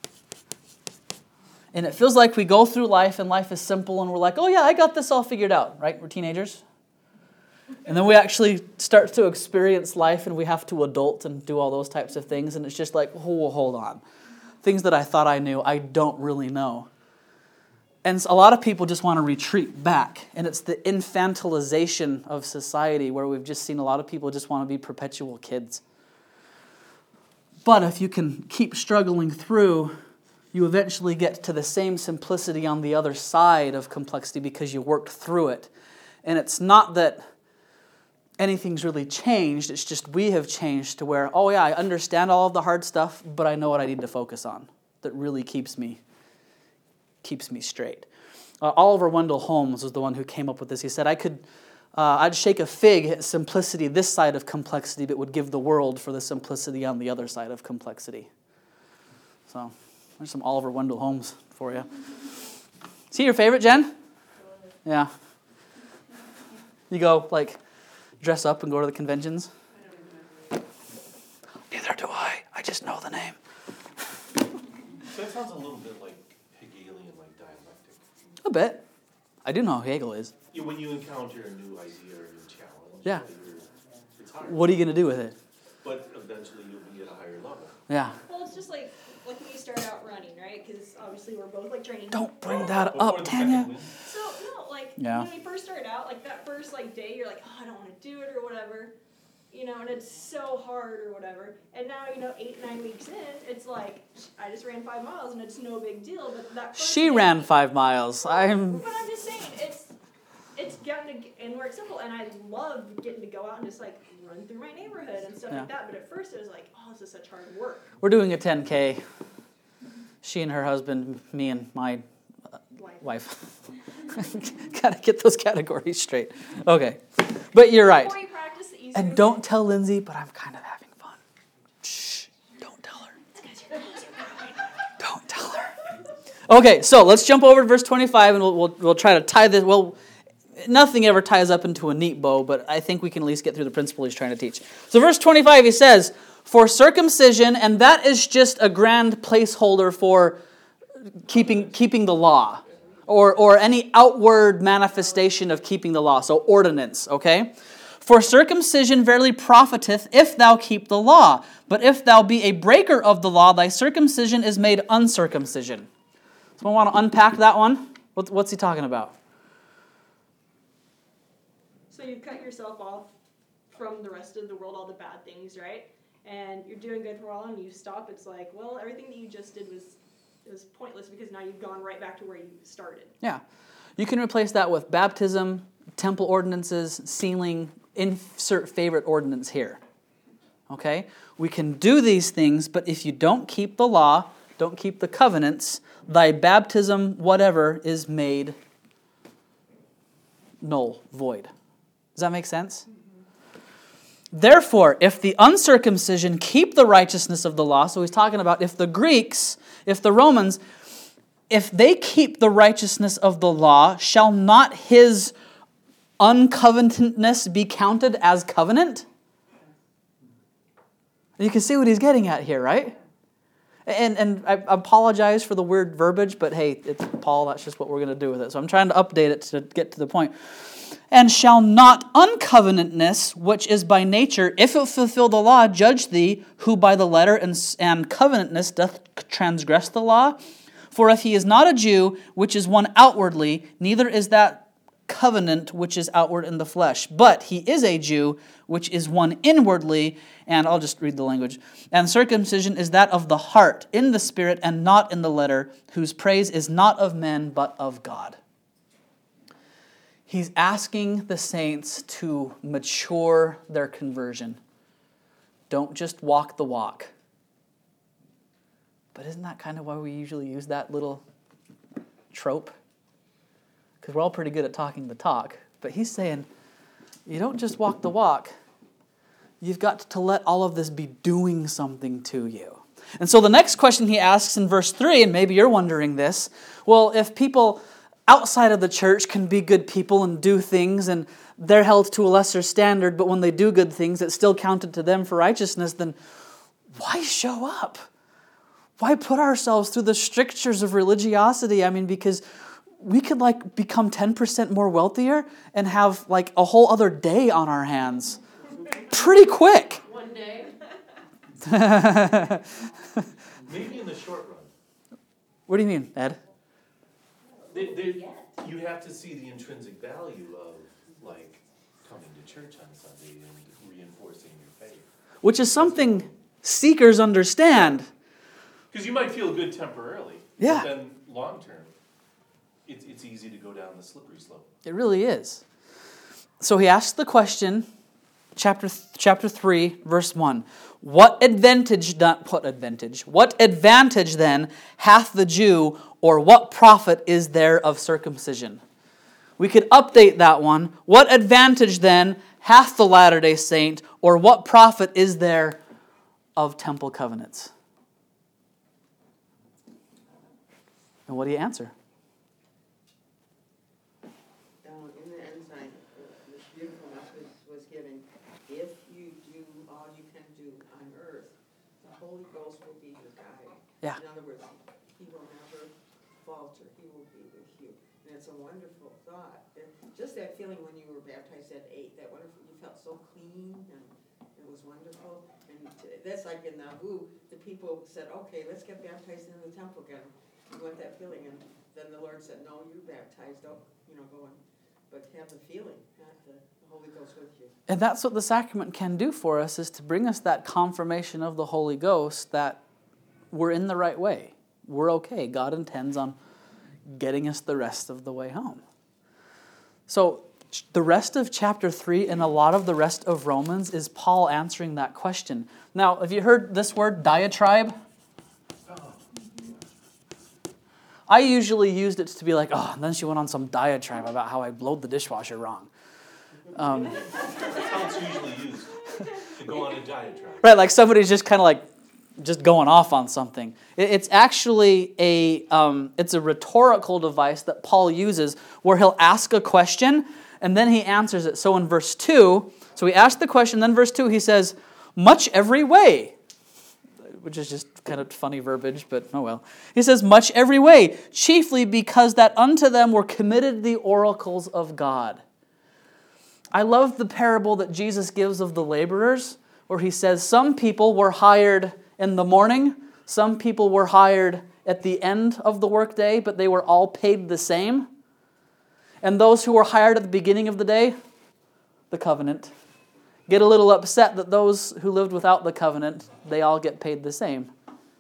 [SPEAKER 1] And it feels like we go through life and life is simple and we're like, oh yeah, I got this all figured out, right? We're teenagers. And then we actually start to experience life and we have to adult and do all those types of things. And it's just like, oh, hold on. Things that I thought I knew, I don't really know. And a lot of people just want to retreat back. And it's the infantilization of society where we've just seen a lot of people just want to be perpetual kids. But if you can keep struggling through, you eventually get to the same simplicity on the other side of complexity because you worked through it. And it's not that anything's really changed, it's just we have changed to where, oh yeah, I understand all of the hard stuff, but I know what I need to focus on that really keeps me straight. Oliver Wendell Holmes was the one who came up with this. He said, I'd shake a fig at simplicity this side of complexity, but would give the world for the simplicity on the other side of complexity. So there's some Oliver Wendell Holmes for you. Is he your favorite, Jen? Yeah. You go, dress up and go to the conventions? Neither do I. I just know the name.
[SPEAKER 4] So that sounds a little bit like Hegelian, dialectic.
[SPEAKER 1] A bit. I do know who Hegel is.
[SPEAKER 4] Yeah, when you encounter a new idea or a new challenge,
[SPEAKER 1] Yeah.
[SPEAKER 4] It's hard.
[SPEAKER 1] What are you going to do with it?
[SPEAKER 4] But eventually you'll be at a higher level.
[SPEAKER 1] Yeah.
[SPEAKER 6] Well, it's just like like when you start out running, right? Because obviously we're both like training.
[SPEAKER 1] Don't bring that
[SPEAKER 4] Before
[SPEAKER 1] up,
[SPEAKER 4] the
[SPEAKER 1] Tanya.
[SPEAKER 4] second win.
[SPEAKER 6] So no, like
[SPEAKER 1] Yeah.
[SPEAKER 6] when you first start out, like that first like day, you're like, oh, I don't want to do it or whatever, you know, and it's so hard or whatever. And now, you know, 8-9 weeks in, it's like I just ran 5 miles and it's no big deal. But that first
[SPEAKER 1] She
[SPEAKER 6] day,
[SPEAKER 1] ran 5 miles.
[SPEAKER 6] But I'm just saying, it's gotten to, and where it's simple, and I love getting to go out and just like run through my neighborhood and stuff
[SPEAKER 1] Yeah.
[SPEAKER 6] like that. But at first it was like, oh, this is such hard work.
[SPEAKER 1] We're doing a 10K. She and her husband, me and my wife. Gotta get those categories straight. Okay. But you're right.
[SPEAKER 6] The more you practice, the easier.
[SPEAKER 1] And don't tell Lindsay, but I'm kind of having fun. Shh. Don't tell her. Don't tell her. Okay, so let's jump over to verse 25 and we'll try to tie this. Well, nothing ever ties up into a neat bow, but I think we can at least get through the principle he's trying to teach. So verse 25, he says, for circumcision, and that is just a grand placeholder for keeping the law, or any outward manifestation of keeping the law, so ordinance, okay? For circumcision verily profiteth if thou keep the law, but if thou be a breaker of the law, thy circumcision is made uncircumcision. Someone want to unpack that one? What's he talking about?
[SPEAKER 6] So you cut yourself off from the rest of the world, all the bad things, right? And you're doing good for a while, and you stop. It's like, well, everything that you just did was pointless because now you've gone right back to where you started.
[SPEAKER 1] Yeah. You can replace that with baptism, temple ordinances, sealing, insert favorite ordinance here. Okay? We can do these things, but if you don't keep the law, don't keep the covenants, thy baptism, whatever, is made null, void. Does that make sense? Therefore, if the uncircumcision keep the righteousness of the law, so he's talking about if the Greeks, if the Romans, if they keep the righteousness of the law, shall not his uncovenantedness be counted as covenant? You can see what he's getting at here, right? And I apologize for the weird verbiage, but hey, it's Paul, that's just what we're going to do with it. So I'm trying to update it to get to the point. And shall not uncovenantness, which is by nature, if it fulfill the law, judge thee, who by the letter and covenantness doth transgress the law? For if he is not a Jew, which is one outwardly, neither is that covenant which is outward in the flesh. But he is a Jew, which is one inwardly, and I'll just read the language. And circumcision is that of the heart, in the spirit, and not in the letter, whose praise is not of men, but of God. He's asking the saints to mature their conversion. Don't just walk the walk. But isn't that kind of why we usually use that little trope? Because we're all pretty good at talking the talk. But he's saying, you don't just walk the walk. You've got to let all of this be doing something to you. And so the next question he asks in verse 3, and maybe you're wondering this, well, if people outside of the church can be good people and do things, and they're held to a lesser standard, but when they do good things, it's still counted to them for righteousness, then why show up? Why put ourselves through the strictures of religiosity? I mean, because we could become 10% more wealthier and have a whole other day on our hands pretty quick.
[SPEAKER 5] One day.
[SPEAKER 4] Maybe in the short run.
[SPEAKER 1] What do you mean, Ed?
[SPEAKER 4] You have to see the intrinsic value of coming to church on Sunday and reinforcing your faith.
[SPEAKER 1] Which is something seekers understand.
[SPEAKER 4] Because you might feel good temporarily,
[SPEAKER 1] Yeah.
[SPEAKER 4] but then long term, it's easy to go down the slippery slope.
[SPEAKER 1] It really is. So he asks the question, chapter 3, verse 1. What advantage then hath the Jew, or what profit is there of circumcision? We could update that one. What advantage then hath the Latter-day Saint, or what profit is there of temple covenants? And what do you answer?
[SPEAKER 2] In the ensign, this beautiful message was given, if you do all you can do on earth, the Holy Ghost will be your guide.
[SPEAKER 1] Yeah.
[SPEAKER 2] In other words, he will never falter, he will be with you. And it's a wonderful thought. And just that feeling when you were baptized at 8, that wonderful, you felt so clean and was wonderful. And that's like in the Who, the people said, okay, let's get baptized in the temple again. You want that feeling, and then the Lord said, no, you're baptized, don't, go on. But have the feeling, not the Holy Ghost with you.
[SPEAKER 1] And that's what the sacrament can do for us, is to bring us that confirmation of the Holy Ghost that we're in the right way. We're okay. God intends on getting us the rest of the way home. So the rest of chapter 3 and a lot of the rest of Romans is Paul answering that question. Now, have you heard this word, diatribe? I usually used it to be like, and then she went on some diatribe about how I blowed the dishwasher wrong.
[SPEAKER 4] That's how it's usually used, to go on a diatribe.
[SPEAKER 1] Right, like somebody's just kind of like, just going off on something. It's actually it's a rhetorical device that Paul uses where he'll ask a question and then he answers it. So in verse 2, so he asked the question, then verse 2 he says, much every way, which is just kind of funny verbiage, but oh well. He says, much every way, chiefly because that unto them were committed the oracles of God. I love the parable that Jesus gives of the laborers, where he says some people were hired in the morning, some people were hired at the end of the workday, but they were all paid the same. And those who were hired at the beginning of the day, the covenant, get a little upset that those who lived without the covenant, they all get paid the same.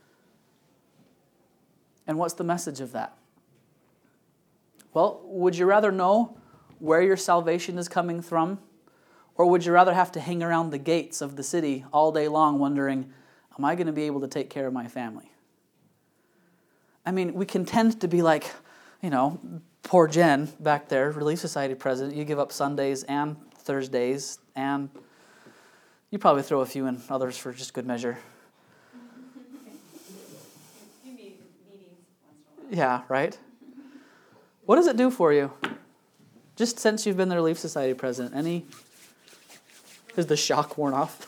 [SPEAKER 1] And what's the message of that? Well, would you rather know where your salvation is coming from? Or would you rather have to hang around the gates of the city all day long wondering, am I going to be able to take care of my family? I mean, we can tend to be like, poor Jen back there, Relief Society president, you give up Sundays and Thursdays, and you probably throw a few in others for just good measure.
[SPEAKER 3] You need meetings once in a while.
[SPEAKER 1] Yeah, right? What does it do for you? Just since you've been the Relief Society president, is the shock worn off?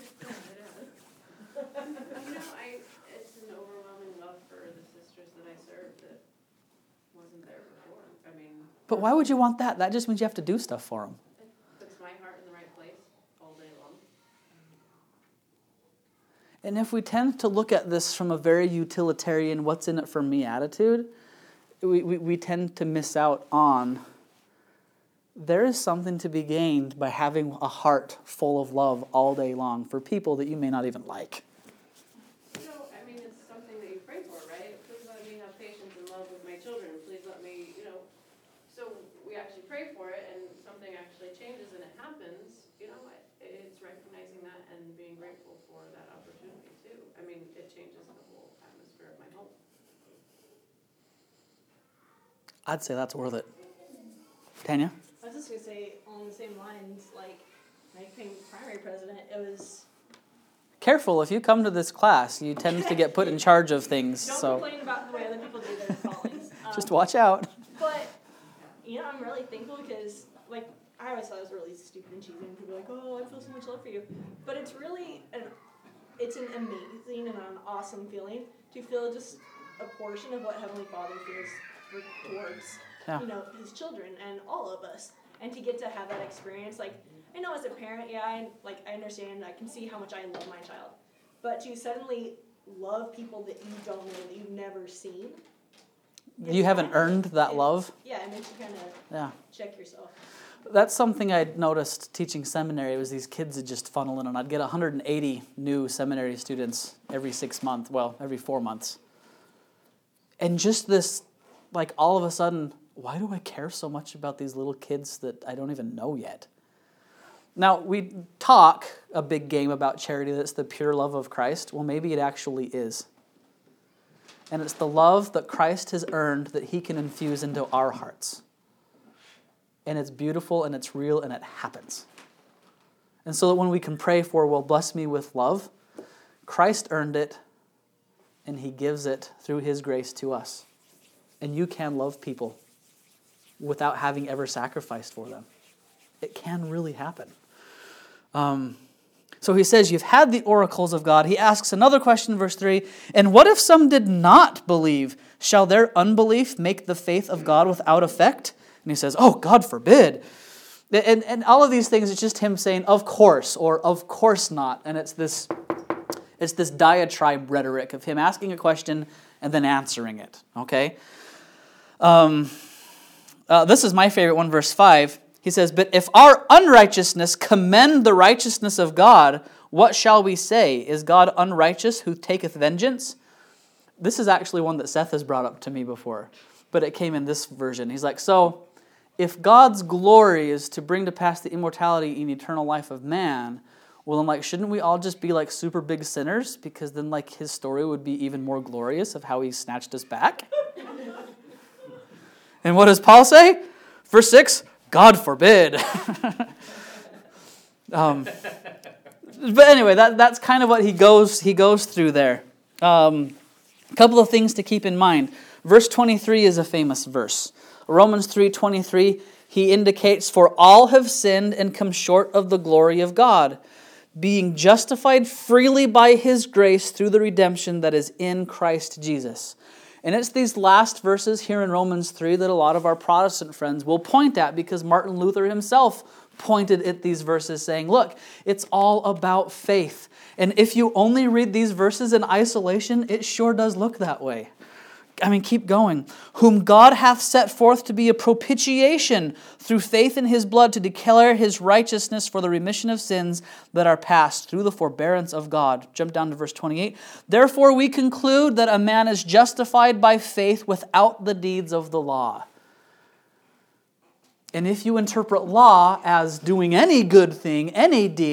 [SPEAKER 6] It's an overwhelming love for the sisters that I serve that wasn't there before.
[SPEAKER 1] But why would you want that? That just means you have to do stuff for them.
[SPEAKER 6] It puts my heart in the right place all day long.
[SPEAKER 1] And if we tend to look at this from a very utilitarian, what's in it for me attitude, we tend to miss out on there is something to be gained by having a heart full of love all day long for people that you may not even like.
[SPEAKER 6] It's something that you pray for, right? Please let me have patience and love with my children. Please let me, So we actually pray for it, and something actually changes, and it happens. It's recognizing that and being grateful for that opportunity too. It changes the whole atmosphere of my home.
[SPEAKER 1] I'd say that's worth it. Tanya?
[SPEAKER 6] I was just going to say, on the same lines, like, when I became primary president, it was...
[SPEAKER 1] Careful, if you come to this class, you tend to get put in charge of things.
[SPEAKER 6] Don't complain about the way other people do their callings.
[SPEAKER 1] Just watch out.
[SPEAKER 6] But, I'm really thankful because, I always thought it was really stupid and cheesy, and people are like, I feel so much love for you. But it's really, it's an amazing and an awesome feeling to feel just a portion of what Heavenly Father feels towards his children and all of us, and to get to have that experience. I know as a parent, I understand, I can see how much I love my child, but to suddenly love people that you don't know, that you've never seen.
[SPEAKER 1] You haven't earned that love?
[SPEAKER 6] Yeah, it makes you kind of check yourself.
[SPEAKER 1] That's something I'd noticed teaching seminary, was these kids would just funnel in, and I'd get 180 new seminary students every 6 months, every 4 months. And just this, all of a sudden, why do I care so much about these little kids that I don't even know yet? Now, we talk a big game about charity, that's the pure love of Christ. Well, maybe it actually is. And it's the love that Christ has earned that he can infuse into our hearts. And it's beautiful, and it's real, and it happens. And so that when we can pray for, well, bless me with love, Christ earned it, and he gives it through his grace to us. And you can love people without having ever sacrificed for them. It can really happen. So he says, you've had the oracles of God. He asks another question, verse 3, and what if some did not believe? Shall their unbelief make the faith of God without effect? And he says, God forbid. And all of these things, it's just him saying, of course, or of course not. And it's this diatribe rhetoric of him asking a question and then answering it, okay? This is my favorite one, verse 5. He says, but if our unrighteousness commend the righteousness of God, what shall we say? Is God unrighteous who taketh vengeance? This is actually one that Seth has brought up to me before, but it came in this version. He's like, so if God's glory is to bring to pass the immortality and eternal life of man, well then like shouldn't we all just be like super big sinners? Because then like his story would be even more glorious of how he snatched us back. And what does Paul say? Verse 6, God forbid. But anyway, that's kind of what he goes through there. A couple of things to keep in mind. Verse 23 is a famous verse. Romans 3:23, he indicates, for all have sinned and come short of the glory of God, being justified freely by his grace through the redemption that is in Christ Jesus. And it's these last verses here in Romans 3 that a lot of our Protestant friends will point at, because Martin Luther himself pointed at these verses saying, look, it's all about faith. And if you only read these verses in isolation, it sure does look that way. I mean, keep going. Whom God hath set forth to be a propitiation through faith in his blood, to declare his righteousness for the remission of sins that are past through the forbearance of God. Jump down to verse 28. Therefore we conclude that a man is justified by faith without the deeds of the law. And if you interpret law as doing any good thing, any deed,